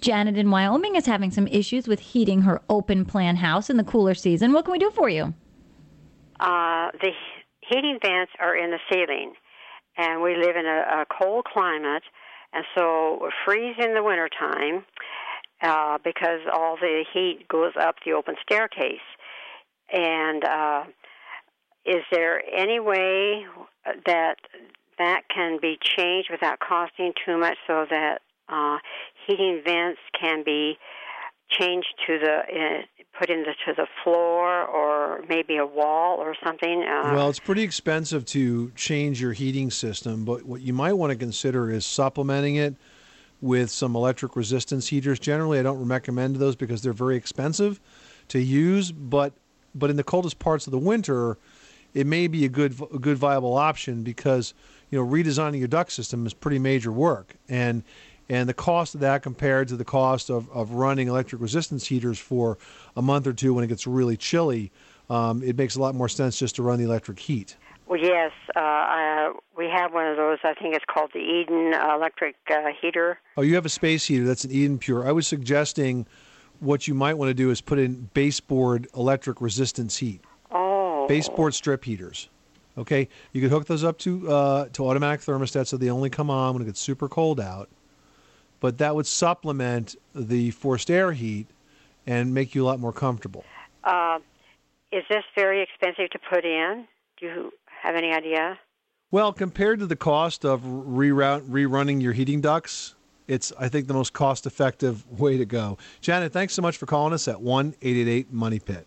Janet in Wyoming is having some issues with heating her open plan house in the cooler season. What can we do for you? The heating vents are in the ceiling, and we live in a cold climate, and so we freeze in the wintertime because all the heat goes up the open staircase. And is there any way that can be changed without costing too much so that heating vents can be changed to put into the floor or maybe a wall or something? Well, it's pretty expensive to change your heating system, but what you might want to consider is supplementing it with some electric resistance heaters. Generally, I don't recommend those because they're very expensive to use, but in the coldest parts of the winter, it may be a good viable option because redesigning your duct system is pretty major work, and the cost of that compared to the cost of running electric resistance heaters for a month or two when it gets really chilly, it makes a lot more sense just to run the electric heat. Well, yes, we have one of those. I think it's called the Eden electric heater. Oh, you have a space heater. That's an Eden Pure. I was suggesting what you might want to do is put in baseboard electric resistance heat. Oh. Baseboard strip heaters. Okay? You could hook those up to automatic thermostats so they only come on when it gets super cold out. But that would supplement the forced air heat and make you a lot more comfortable. Is this very expensive to put in? Do you have any idea? Well, compared to the cost of rerunning your heating ducts, it's, I think, the most cost-effective way to go. Janet, thanks so much for calling us at 1-888-MONEY-PIT.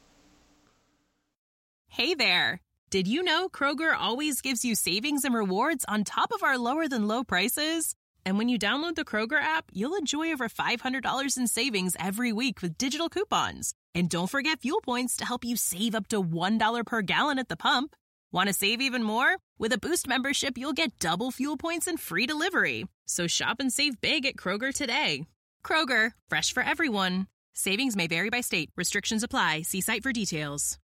Hey there. Did you know Kroger always gives you savings and rewards on top of our lower-than-low prices? And when you download the Kroger app, you'll enjoy over $500 in savings every week with digital coupons. And don't forget fuel points to help you save up to $1 per gallon at the pump. Want to save even more? With a Boost membership, you'll get double fuel points and free delivery. So shop and save big at Kroger today. Kroger, fresh for everyone. Savings may vary by state. Restrictions apply. See site for details.